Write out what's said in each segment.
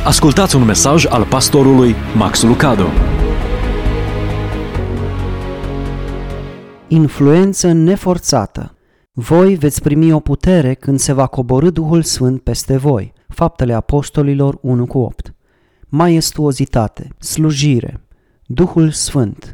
Ascultați un mesaj al pastorului Max Lucado. Influență neforțată. Voi veți primi o putere când se va coborî Duhul Sfânt peste voi. Faptele Apostolilor 1:8. Maestuozitate, slujire, Duhul Sfânt,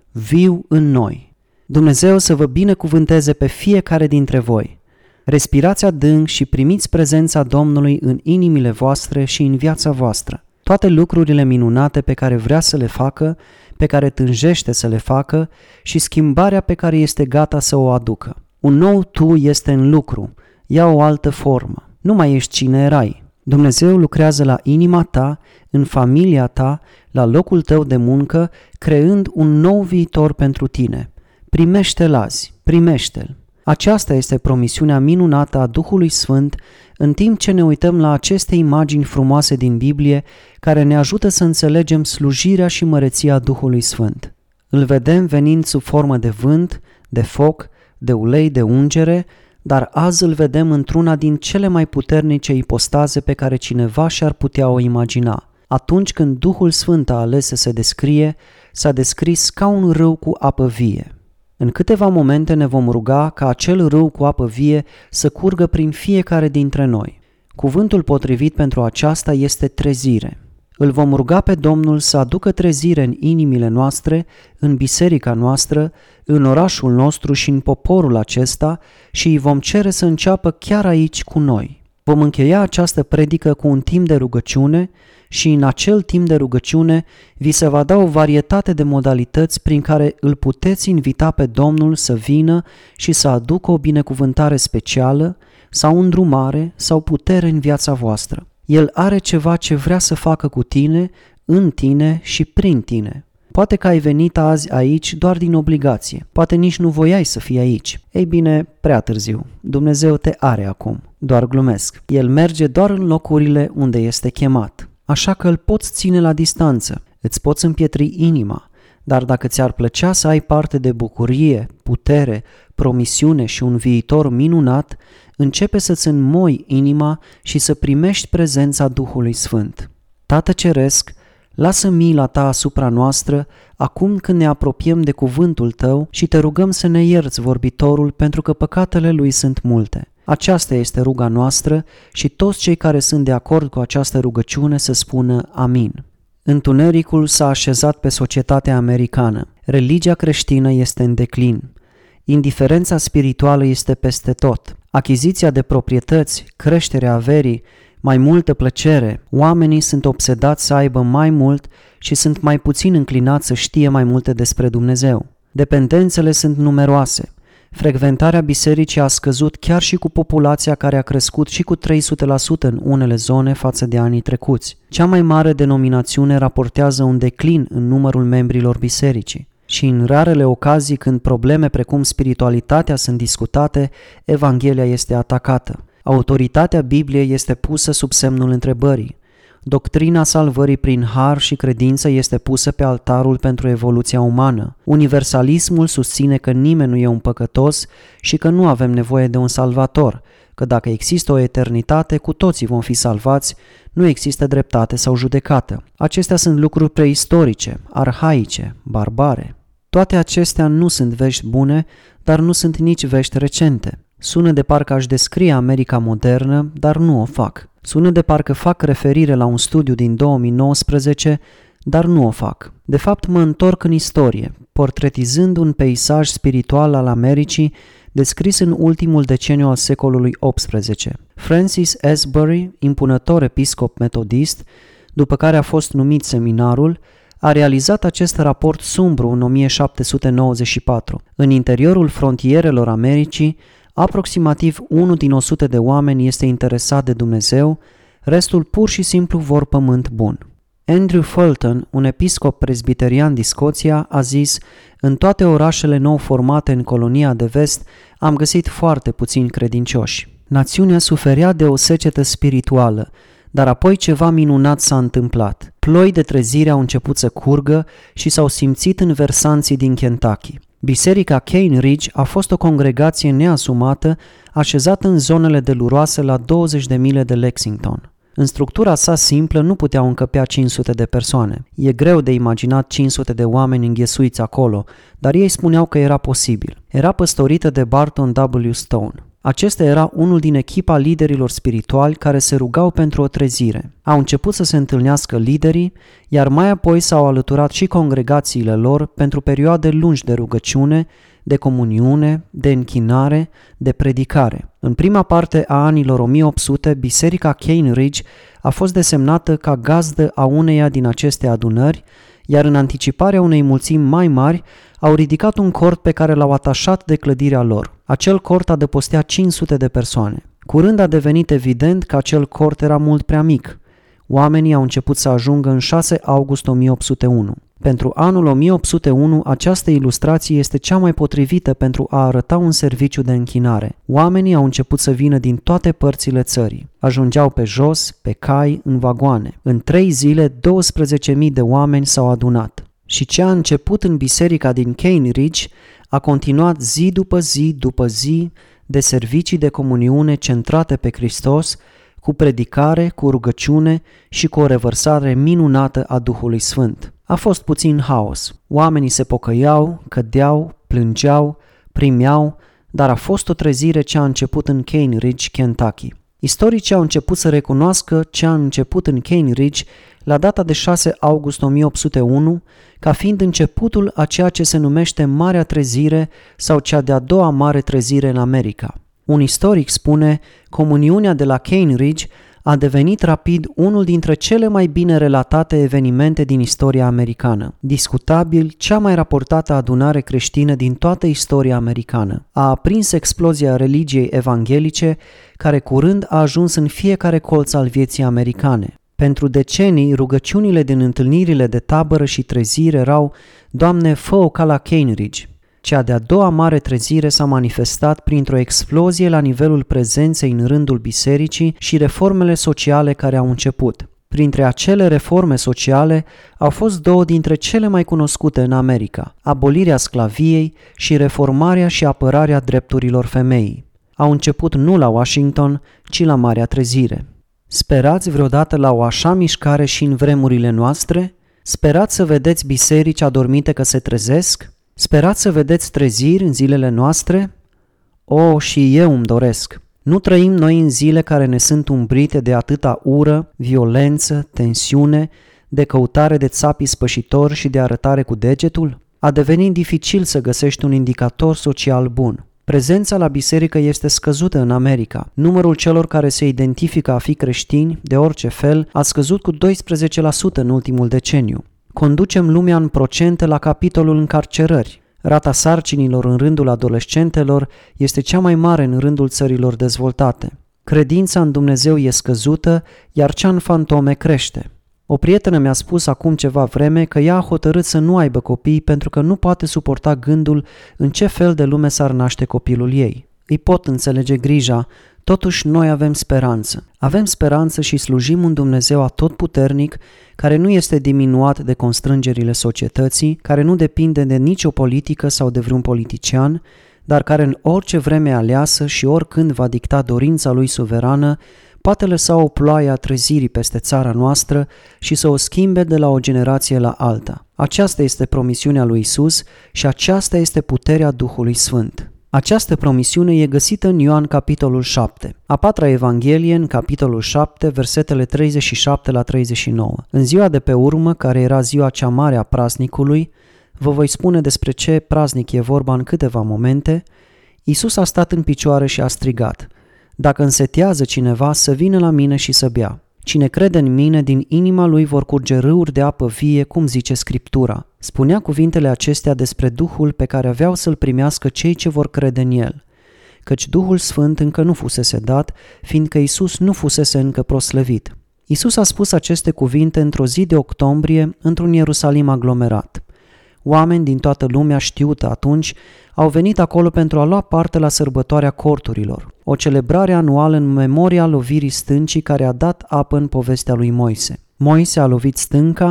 viu în noi. Dumnezeu să vă binecuvânteze pe fiecare dintre voi. Respirați adânc și primiți prezența Domnului în inimile voastre și în viața voastră. Toate lucrurile minunate pe care vrea să le facă, pe care tânjește să le facă și schimbarea pe care este gata să o aducă. Un nou tu este în lucru, ia o altă formă. Nu mai ești cine erai. Dumnezeu lucrează la inima ta, în familia ta, la locul tău de muncă, creând un nou viitor pentru tine. Primește-l azi, primește-l. Aceasta este promisiunea minunată a Duhului Sfânt în timp ce ne uităm la aceste imagini frumoase din Biblie care ne ajută să înțelegem slujirea și măreția Duhului Sfânt. Îl vedem venind sub formă de vânt, de foc, de ulei de ungere, dar azi îl vedem într-una din cele mai puternice ipostaze pe care cineva și-ar putea o imagina. Atunci când Duhul Sfânt a ales să se descrie, s-a descris ca un râu cu apă vie. În câteva momente ne vom ruga ca acel râu cu apă vie să curgă prin fiecare dintre noi. Cuvântul potrivit pentru aceasta este trezire. Îl vom ruga pe Domnul să aducă trezire în inimile noastre, în biserica noastră, în orașul nostru și în poporul acesta și îi vom cere să înceapă chiar aici cu noi. Vom încheia această predică cu un timp de rugăciune și în acel timp de rugăciune vi se va da o varietate de modalități prin care îl puteți invita pe Domnul să vină și să aducă o binecuvântare specială sau îndrumare sau putere în viața voastră. El are ceva ce vrea să facă cu tine, în tine și prin tine. Poate că ai venit azi aici doar din obligație, poate nici nu voiai să fii aici. Ei bine, prea târziu. Dumnezeu te are acum. Doar glumesc. El merge doar în locurile unde este chemat. Așa că îl poți ține la distanță, îți poți împietri inima, dar dacă ți-ar plăcea să ai parte de bucurie, putere, promisiune și un viitor minunat, începe să-ți înmoi inima și să primești prezența Duhului Sfânt. Tată Ceresc, lasă mila ta asupra noastră acum când ne apropiem de cuvântul tău și te rugăm să ne ierți vorbitorul pentru că păcatele lui sunt multe. Aceasta este ruga noastră și toți cei care sunt de acord cu această rugăciune să spună amin. Întunericul s-a așezat pe societatea americană. Religia creștină este în declin. Indiferența spirituală este peste tot. Achiziția de proprietăți, creșterea averii, mai multă plăcere, oamenii sunt obsedați să aibă mai mult și sunt mai puțin înclinați să știe mai multe despre Dumnezeu. Dependențele sunt numeroase. Frecventarea bisericii a scăzut chiar și cu populația care a crescut și cu 300% în unele zone față de anii trecuți. Cea mai mare denominațiune raportează un declin în numărul membrilor bisericii. Și în rarele ocazii când probleme precum spiritualitatea sunt discutate, Evanghelia este atacată. Autoritatea Bibliei este pusă sub semnul întrebării. Doctrina salvării prin har și credință este pusă pe altarul pentru evoluția umană. Universalismul susține că nimeni nu e un păcătos și că nu avem nevoie de un salvator, că dacă există o eternitate, cu toții vom fi salvați, nu există dreptate sau judecată. Acestea sunt lucruri preistorice, arhaice, barbare. Toate acestea nu sunt vești bune, dar nu sunt nici vești recente. Sună de parcă aș descrie America modernă, dar nu o fac. Sună de parcă fac referire la un studiu din 2019, dar nu o fac. De fapt, mă întorc în istorie, portretizând un peisaj spiritual al Americii descris în ultimul deceniu al secolului XVIII. Francis Asbury, impunător episcop metodist, după care a fost numit seminarul, a realizat acest raport sumbru în 1794. În interiorul frontierelor Americii, aproximativ 1 din 100 de oameni este interesat de Dumnezeu, restul pur și simplu vor pământ bun. Andrew Fulton, un episcop presbiterian din Scoția, a zis: în toate orașele nou formate în colonia de vest am găsit foarte puțini credincioși. Națiunea suferea de o secetă spirituală, dar apoi ceva minunat s-a întâmplat. Ploi de trezire au început să curgă și s-au simțit în versanții din Kentucky. Biserica Cane Ridge a fost o congregație neasumată, așezată în zonele deluroase la 20 de mile de Lexington. În structura sa simplă nu puteau încăpea 500 de persoane. E greu de imaginat 500 de oameni înghesuiți acolo, dar ei spuneau că era posibil. Era păstorită de Barton W. Stone. Acesta era unul din echipa liderilor spirituali care se rugau pentru o trezire. Au început să se întâlnească liderii, iar mai apoi s-au alăturat și congregațiile lor pentru perioade lungi de rugăciune, de comuniune, de închinare, de predicare. În prima parte a anilor 1800, Biserica Cane Ridge a fost desemnată ca gazdă a uneia din aceste adunări, iar în anticiparea unei mulțimi mai mari, au ridicat un cort pe care l-au atașat de clădirea lor. Acel cort adăpostea 500 de persoane. Curând a devenit evident că acel cort era mult prea mic. Oamenii au început să ajungă în 6 august 1801. Pentru anul 1801, această ilustrație este cea mai potrivită pentru a arăta un serviciu de închinare. Oamenii au început să vină din toate părțile țării. Ajungeau pe jos, pe cai, în vagoane. În 3 zile, 12.000 de oameni s-au adunat. Și ce a început în biserica din Cane Ridge a continuat zi după zi după zi de servicii de comuniune centrate pe Hristos, cu predicare, cu rugăciune și cu o revărsare minunată a Duhului Sfânt. A fost puțin haos. Oamenii se pocăiau, cădeau, plângeau, primeau, dar a fost o trezire ce a început în Cane Ridge, Kentucky. Istoricii au început să recunoască ce a început în Cane Ridge la data de 6 august 1801 ca fiind începutul a ceea ce se numește Marea Trezire sau cea de-a doua Mare Trezire în America. Un istoric spune, comuniunea de la Cane Ridge a devenit rapid unul dintre cele mai bine relatate evenimente din istoria americană. Discutabil, cea mai raportată adunare creștină din toată istoria americană. A aprins explozia religiei evanghelice, care curând a ajuns în fiecare colț al vieții americane. Pentru decenii, rugăciunile din întâlnirile de tabără și trezire erau, Doamne, fă-o ca la Cane Ridge. Cea de-a doua mare trezire s-a manifestat printr-o explozie la nivelul prezenței în rândul bisericii și reformele sociale care au început. Printre acele reforme sociale au fost 2 dintre cele mai cunoscute în America, abolirea sclaviei și reformarea și apărarea drepturilor femeii. Au început nu la Washington, ci la Marea Trezire. Sperați vreodată la o așa mișcare și în vremurile noastre? Sperați să vedeți biserici adormite că se trezesc? Sperați să vedeți treziri în zilele noastre? O, și eu îmi doresc. Nu trăim noi în zile care ne sunt umbrite de atâta ură, violență, tensiune, de căutare de țapi spășitori și de arătare cu degetul? A devenit dificil să găsești un indicator social bun. Prezența la biserică este scăzută în America. Numărul celor care se identifică a fi creștini, de orice fel, a scăzut cu 12% în ultimul deceniu. Conducem lumea în procente la capitolul încarcerări. Rata sarcinilor în rândul adolescentelor este cea mai mare în rândul țărilor dezvoltate. Credința în Dumnezeu e scăzută, iar cea în fantome crește. O prietenă mi-a spus acum ceva vreme că ea a hotărât să nu aibă copii pentru că nu poate suporta gândul în ce fel de lume s-ar naște copilul ei. Îi pot înțelege grija, totuși noi avem speranță. Avem speranță și slujim un Dumnezeu atotputernic care nu este diminuat de constrângerile societății, care nu depinde de nicio politică sau de vreun politician, dar care în orice vreme aleasă și oricând va dicta dorința lui suverană, poate lăsa o ploaie a trezirii peste țara noastră și să o schimbe de la o generație la alta. Aceasta este promisiunea lui Isus și aceasta este puterea Duhului Sfânt. Această promisiune e găsită în Ioan capitolul 7, a 4-a Evanghelie în capitolul 7, versetele 37 la 39. În ziua de pe urmă, care era ziua cea mare a praznicului, vă voi spune despre ce praznic e vorba în câteva momente, Iisus a stat în picioare și a strigat: Dacă însetează cineva, să vină la mine și să bea. Cine crede în mine, din inima lui vor curge râuri de apă vie, cum zice Scriptura. Spunea cuvintele acestea despre Duhul pe care aveau să-l primească cei ce vor crede în el, căci Duhul Sfânt încă nu fusese dat, fiindcă Iisus nu fusese încă proslăvit. Iisus a spus aceste cuvinte într-o zi de octombrie, într-un Ierusalim aglomerat. Oameni din toată lumea știută atunci au venit acolo pentru a lua parte la sărbătoarea corturilor, o celebrare anuală în memoria lovirii stâncii care a dat apă în povestea lui Moise. Moise a lovit stânca,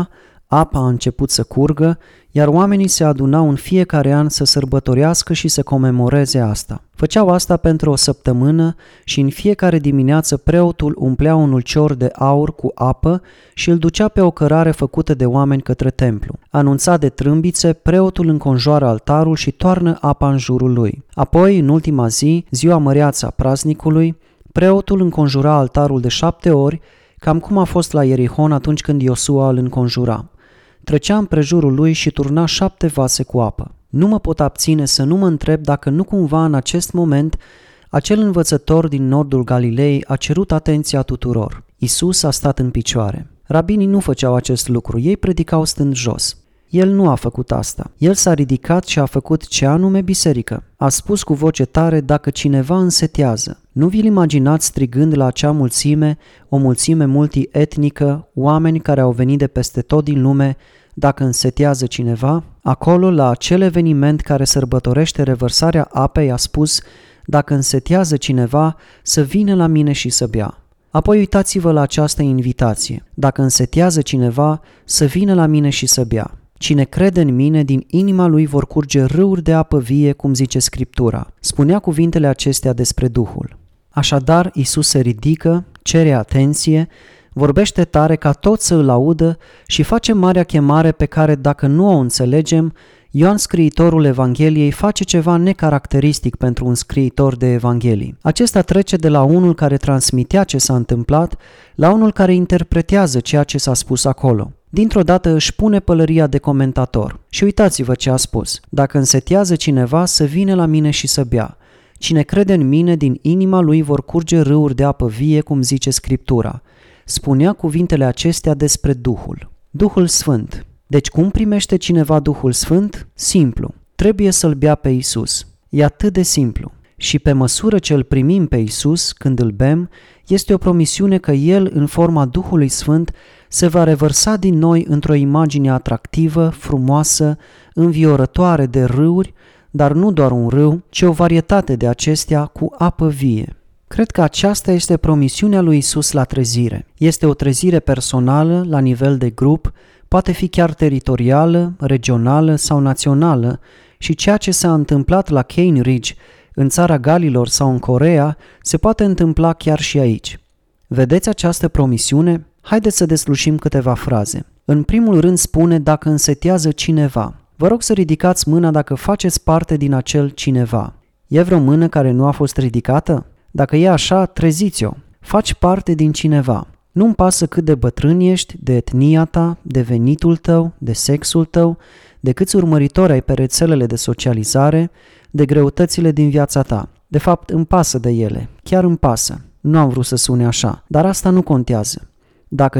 Apa a început să curgă, iar oamenii se adunau în fiecare an să sărbătorească și să comemoreze asta. Făceau asta pentru o săptămână și în fiecare dimineață preotul umplea un ulcior de aur cu apă și îl ducea pe o cărare făcută de oameni către templu. Anunțat de trâmbițe, preotul înconjoară altarul și toarnă apa în jurul lui. Apoi, în ultima zi, ziua măreață a praznicului, preotul înconjura altarul de 7 ori, cam cum a fost la Ierihon atunci când Iosua îl înconjura. Trecea împrejurul lui și turna 7 vase cu apă. Nu mă pot abține să nu mă întreb dacă nu cumva în acest moment acel învățător din nordul Galilei a cerut atenția tuturor. Iisus a stat în picioare. Rabinii nu făceau acest lucru, ei predicau stând jos. El nu a făcut asta. El s-a ridicat și a făcut ce anume biserică. A spus cu voce tare: dacă cineva însetează. Nu vi-l imaginați strigând la acea mulțime, o mulțime multietnică, oameni care au venit de peste tot din lume: dacă însetează cineva? Acolo, la acel eveniment care sărbătorește revărsarea apei, a spus: dacă însetează cineva, să vină la mine și să bea. Apoi uitați-vă la această invitație: dacă însetează cineva, să vină la mine și să bea. Cine crede în mine, din inima lui vor curge râuri de apă vie, cum zice Scriptura. Spunea cuvintele acestea despre Duhul. Așadar, Iisus se ridică, cere atenție, vorbește tare ca toți să îl audă și face marea chemare pe care, dacă nu o înțelegem, Ioan, scriitorul Evangheliei, face ceva necaracteristic pentru un scriitor de Evanghelii. Acesta trece de la unul care transmitea ce s-a întâmplat la unul care interpretează ceea ce s-a spus acolo. Dintr-o dată își pune pălăria de comentator. Și uitați-vă ce a spus: dacă însetează cineva, să vină la mine și să bea. Cine crede în mine, din inima lui vor curge râuri de apă vie, cum zice Scriptura. Spunea cuvintele acestea despre Duhul. Duhul Sfânt. Deci cum primește cineva Duhul Sfânt? Simplu. Trebuie să-L bea pe Iisus. E atât de simplu. Și pe măsură ce îl primim pe Iisus, când îl bem, este o promisiune că El, în forma Duhului Sfânt, se va revărsa din noi într-o imagine atractivă, frumoasă, înviorătoare de râuri, dar nu doar un râu, ci o varietate de acestea cu apă vie. Cred că aceasta este promisiunea lui Iisus la trezire. Este o trezire personală, la nivel de grup, poate fi chiar teritorială, regională sau națională, și ceea ce s-a întâmplat la Cane Ridge, în țara Galilor sau în Coreea, se poate întâmpla chiar și aici. Vedeți această promisiune? Haideți să deslușim câteva fraze. În primul rând spune: dacă însetează cineva. Vă rog să ridicați mâna dacă faceți parte din acel cineva. E vreo mână care nu a fost ridicată? Dacă e așa, treziți-o. Faci parte din cineva. Nu-mi pasă cât de bătrân ești, de etnia ta, de venitul tău, de sexul tău, de câți urmăritori ai pe rețelele de socializare, de greutățile din viața ta. De fapt, îmi pasă de ele. Chiar îmi pasă. Nu am vrut să sune așa, dar asta nu contează. Dacă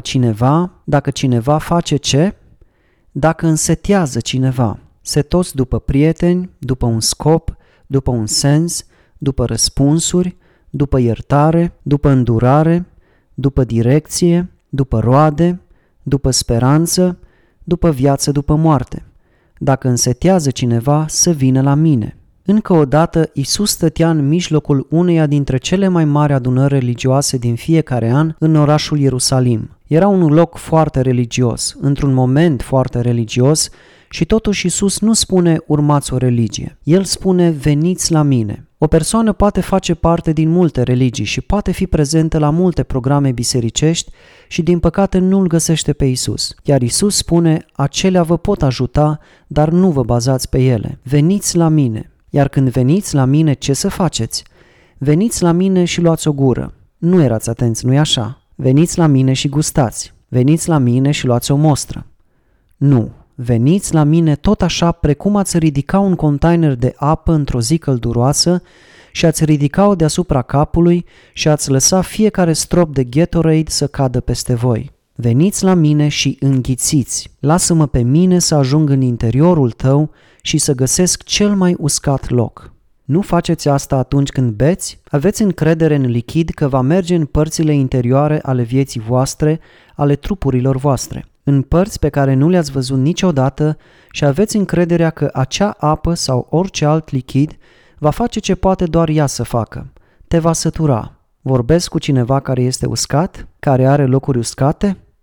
cineva face ce? Dacă însetează cineva. Setos după prieteni, după un scop, după un sens, după răspunsuri, după iertare, după îndurare, după direcție, după roade, după speranță, după viață după moarte. Dacă însetează cineva, să vină la mine. Încă o dată, Iisus stătea în mijlocul uneia dintre cele mai mari adunări religioase din fiecare an în orașul Ierusalim. Era un loc foarte religios, într-un moment foarte religios, și totuși Iisus nu spune: urmați o religie. El spune: veniți la mine. O persoană poate face parte din multe religii și poate fi prezentă la multe programe bisericești și din păcate nu îl găsește pe Iisus. Iar Iisus spune: acelea vă pot ajuta, dar nu vă bazați pe ele. Veniți la mine. Iar când veniți la mine, ce să faceți? Veniți la mine și luați o gură. Nu erați atenți, nu-i așa? Veniți la mine și gustați. Veniți la mine și luați o mostră. Nu. Veniți la mine tot așa precum ați ridica un container de apă într-o zi călduroasă și ați ridica-o deasupra capului și ați lăsa fiecare strop de Gatorade să cadă peste voi. Veniți la mine și înghițiți. Lasă-mă pe mine să ajung în interiorul tău și să găsesc cel mai uscat loc. Nu faceți asta atunci când beți? Aveți încredere în lichid că va merge în părțile interioare ale vieții voastre, ale trupurilor voastre, în părți pe care nu le-ați văzut niciodată, și aveți încrederea că acea apă sau orice alt lichid va face ce poate doar ea să facă. Te va sătura. Vorbesc cu cineva care este uscat? Care are locuri uscate?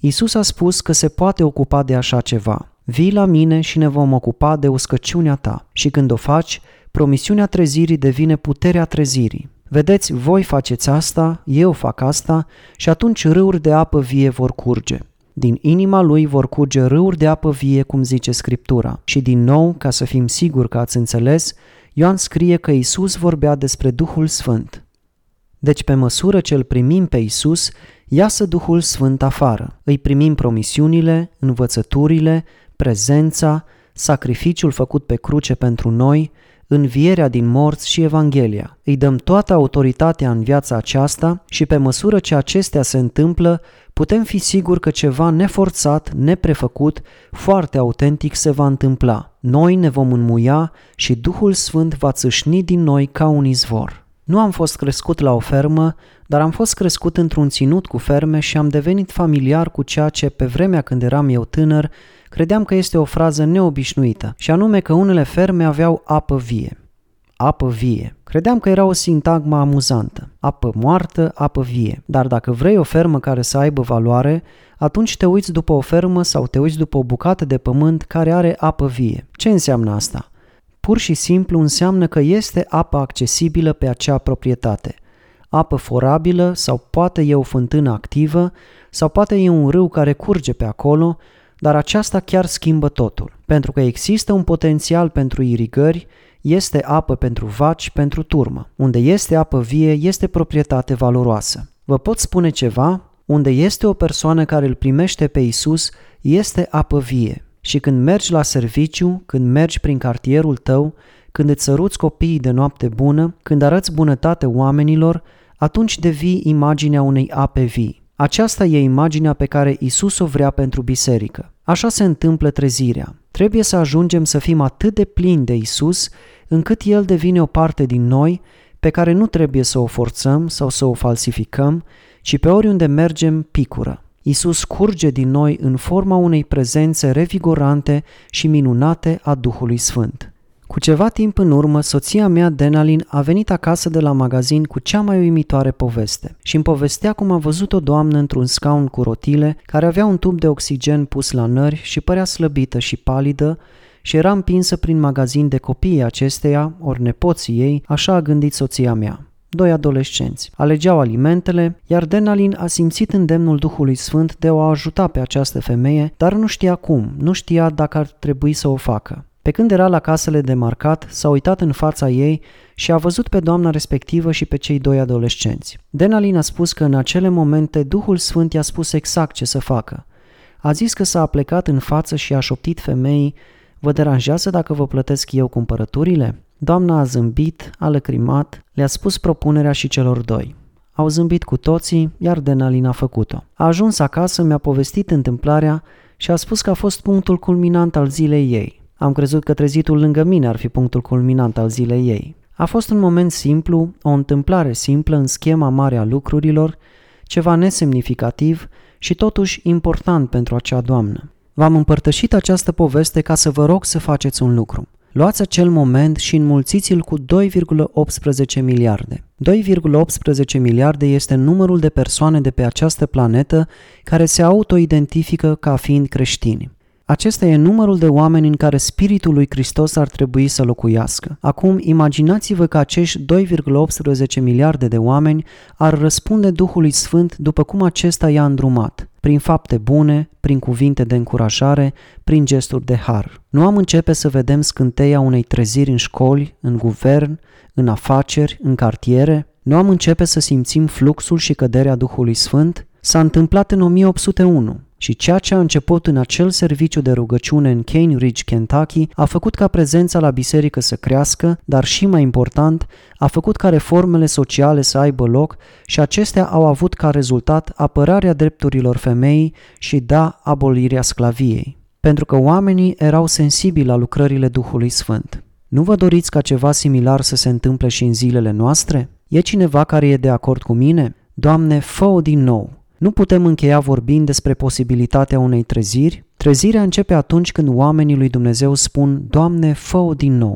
Iisus a spus că se poate ocupa de așa ceva. Vii la mine și ne vom ocupa de uscăciunea ta. Și când o faci, promisiunea trezirii devine puterea trezirii. Vedeți, voi faceți asta, eu fac asta și atunci râuri de apă vie vor curge. Din inima lui vor curge râuri de apă vie, cum zice Scriptura. Și din nou, ca să fim siguri că ați înțeles, Ioan scrie că Iisus vorbea despre Duhul Sfânt. Deci pe măsură ce îl primim pe Iisus, iasă Duhul Sfânt afară. Îi primim promisiunile, învățăturile, prezența, sacrificiul făcut pe cruce pentru noi, învierea din morți și Evanghelia. Îi dăm toată autoritatea în viața aceasta și pe măsură ce acestea se întâmplă, putem fi siguri că ceva neforțat, neprefăcut, foarte autentic se va întâmpla. Noi ne vom înmuia și Duhul Sfânt va țâșni din noi ca un izvor. Nu am fost crescut la o fermă, dar am fost crescut într-un ținut cu ferme și am devenit familiar cu ceea ce, pe vremea când eram eu tânăr, credeam că este o frază neobișnuită, și anume că unele ferme aveau apă vie. Apă vie. Credeam că era o sintagmă amuzantă. Apă moartă, apă vie. Dar dacă vrei o fermă care să aibă valoare, atunci te uiți după o fermă sau te uiți după o bucată de pământ care are apă vie. Ce înseamnă asta? Pur și simplu înseamnă că este apă accesibilă pe acea proprietate. Apă forabilă sau poate e o fântână activă sau poate e un râu care curge pe acolo, dar aceasta chiar schimbă totul. Pentru că există un potențial pentru irigări, este apă pentru vaci, pentru turmă. Unde este apă vie, este proprietate valoroasă. Vă pot spune ceva? Unde este o persoană care îl primește pe Iisus, este apă vie. Și când mergi la serviciu, când mergi prin cartierul tău, când îți săruți copiii de noapte bună, când arăți bunătate oamenilor, atunci devii imaginea unei ape vii. Aceasta e imaginea pe care Iisus o vrea pentru biserică. Așa se întâmplă trezirea. Trebuie să ajungem să fim atât de plini de Iisus, încât El devine o parte din noi, pe care nu trebuie să o forțăm sau să o falsificăm, ci pe oriunde mergem picură. Iisus curge din noi în forma unei prezențe revigorante și minunate a Duhului Sfânt. Cu ceva timp în urmă, soția mea, Denalin, a venit acasă de la magazin cu cea mai uimitoare poveste și îmi povestea cum a văzut o doamnă într-un scaun cu rotile, care avea un tub de oxigen pus la nări și părea slăbită și palidă și era împinsă prin magazin de copiii acesteia, ori nepoții ei, așa a gândit soția mea. 2 adolescenți. Alegeau alimentele, iar Denalin a simțit îndemnul Duhului Sfânt de a o ajuta pe această femeie, dar nu știa cum, nu știa dacă ar trebui să o facă. Pe când era la casele de marcat, s-a uitat în fața ei și a văzut pe doamna respectivă și pe cei 2 adolescenți. Denalin a spus că în acele momente Duhul Sfânt i-a spus exact ce să facă. A zis că s-a aplecat în față și a șoptit femeii: "Vă deranjează dacă vă plătesc eu cumpărăturile?" Doamna a zâmbit, a lăcrimat, le-a spus propunerea și celor 2. Au zâmbit cu toții, iar Denalin a făcut-o. A ajuns acasă, mi-a povestit întâmplarea și a spus că a fost punctul culminant al zilei ei. Am crezut că trezitul lângă mine ar fi punctul culminant al zilei ei. A fost un moment simplu, o întâmplare simplă în schema mare a lucrurilor, ceva nesemnificativ și totuși important pentru acea doamnă. V-am împărtășit această poveste ca să vă rog să faceți un lucru. Luați acel moment și înmulțiți-l cu 2,18 miliarde. 2,18 miliarde este numărul de persoane de pe această planetă care se auto-identifică ca fiind creștini. Acesta e numărul de oameni în care Spiritul lui Hristos ar trebui să locuiască. Acum, imaginați-vă că acești 2,18 miliarde de oameni ar răspunde Duhului Sfânt după cum acesta i-a îndrumat, prin fapte bune, prin cuvinte de încurajare, prin gesturi de har. Nu am începe să vedem scânteia unei treziri în școli, în guvern, în afaceri, în cartiere? Nu am începe să simțim fluxul și căderea Duhului Sfânt? S-a întâmplat în 1801. Și ceea ce a început în acel serviciu de rugăciune în Cane Ridge, Kentucky, a făcut ca prezența la biserică să crească, dar și mai important, a făcut ca reformele sociale să aibă loc și acestea au avut ca rezultat apărarea drepturilor femeii și, abolirea sclaviei. Pentru că oamenii erau sensibili la lucrările Duhului Sfânt. Nu vă doriți ca ceva similar să se întâmple și în zilele noastre? E cineva care e de acord cu mine? Doamne, fă-o din nou! Nu putem încheia vorbind despre posibilitatea unei treziri. Trezirea începe atunci când oamenii lui Dumnezeu spun: Doamne, fă-o din nou.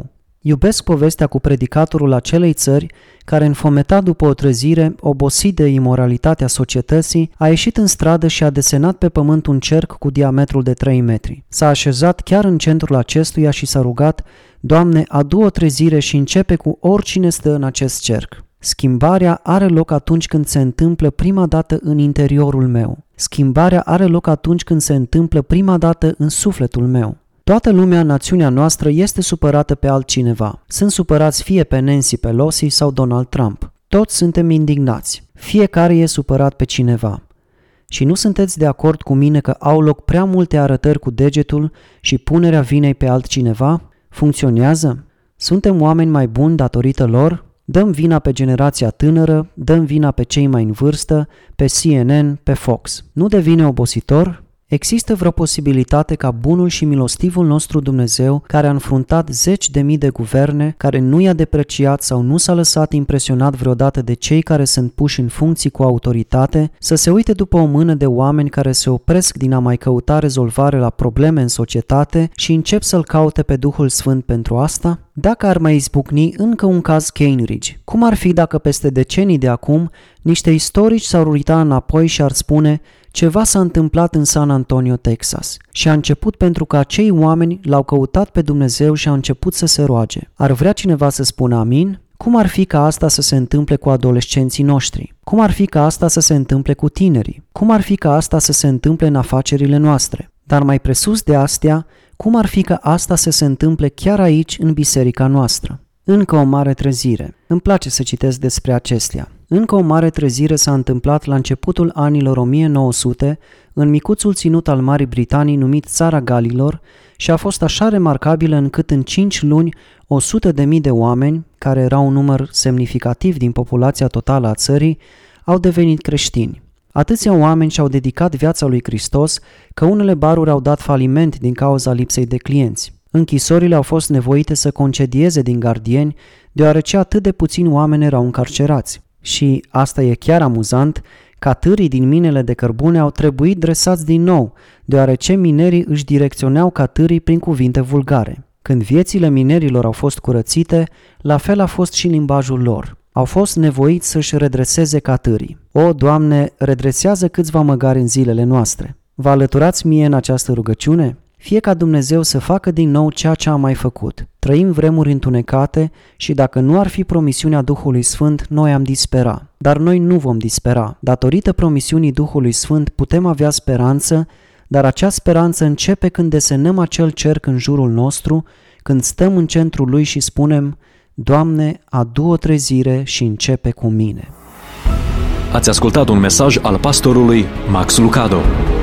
Iubesc povestea cu predicatorul acelei țări care, înfometat după o trezire, obosit de imoralitatea societății, a ieșit în stradă și a desenat pe pământ un cerc cu diametrul de 3 metri. S-a așezat chiar în centrul acestuia și s-a rugat: Doamne, adu o trezire și începe cu oricine stă în acest cerc. Schimbarea are loc atunci când se întâmplă prima dată în interiorul meu. Schimbarea are loc atunci când se întâmplă prima dată în sufletul meu. Toată lumea în națiunea noastră este supărată pe altcineva. Sunt supărați fie pe Nancy Pelosi sau Donald Trump. Toți suntem indignați. Fiecare e supărat pe cineva. Și nu sunteți de acord cu mine că au loc prea multe arătări cu degetul și punerea vinei pe altcineva? Funcționează? Suntem oameni mai buni datorită lor? Dăm vina pe generația tânără, dăm vina pe cei mai în vârstă, pe CNN, pe Fox. Nu devine obositor? Există vreo posibilitate ca bunul și milostivul nostru Dumnezeu, care a înfruntat 10.000 de guverne, care nu i-a depreciat sau nu s-a lăsat impresionat vreodată de cei care sunt puși în funcții cu autoritate, să se uite după o mână de oameni care se opresc din a mai căuta rezolvare la probleme în societate și încep să-L caute pe Duhul Sfânt pentru asta? Dacă ar mai izbucni încă un caz Cambridge, cum ar fi dacă peste decenii de acum niște istorici s-ar uita înapoi și ar spune: ceva s-a întâmplat în San Antonio, Texas, și a început pentru că acei oameni l-au căutat pe Dumnezeu și au început să se roage. Ar vrea cineva să spună amin? Cum ar fi ca asta să se întâmple cu adolescenții noștri? Cum ar fi ca asta să se întâmple cu tinerii? Cum ar fi ca asta să se întâmple în afacerile noastre? Dar mai presus de astea, cum ar fi ca asta să se întâmple chiar aici, în biserica noastră? Încă o mare trezire. Îmi place să citesc despre acestea. Încă o mare trezire s-a întâmplat la începutul anilor 1900 în micuțul ținut al Marii Britanii numit Țara Galilor și a fost așa remarcabilă încât în 5 luni 100.000 de oameni, care era un număr semnificativ din populația totală a țării, au devenit creștini. Atâția oameni și-au dedicat viața lui Hristos că unele baruri au dat faliment din cauza lipsei de clienți. Închisorile au fost nevoite să concedieze din gardieni, deoarece atât de puțini oameni erau încarcerați. Și, asta e chiar amuzant, catârii din minele de cărbune au trebuit dresați din nou, deoarece minerii își direcționeau catârii prin cuvinte vulgare. Când viețile minerilor au fost curățite, la fel a fost și limbajul lor. Au fost nevoiți să-și redreseze catârii. O, Doamne, redresează câțiva măgari în zilele noastre. Vă alăturați mie în această rugăciune? Fie ca Dumnezeu să facă din nou ceea ce a mai făcut. Trăim vremuri întunecate și dacă nu ar fi promisiunea Duhului Sfânt, noi am dispera. Dar noi nu vom dispera. Datorită promisiunii Duhului Sfânt putem avea speranță, dar acea speranță începe când desenăm acel cerc în jurul nostru, când stăm în centrul lui și spunem: Doamne, adu o trezire și începe cu mine. Ați ascultat un mesaj al pastorului Max Lucado.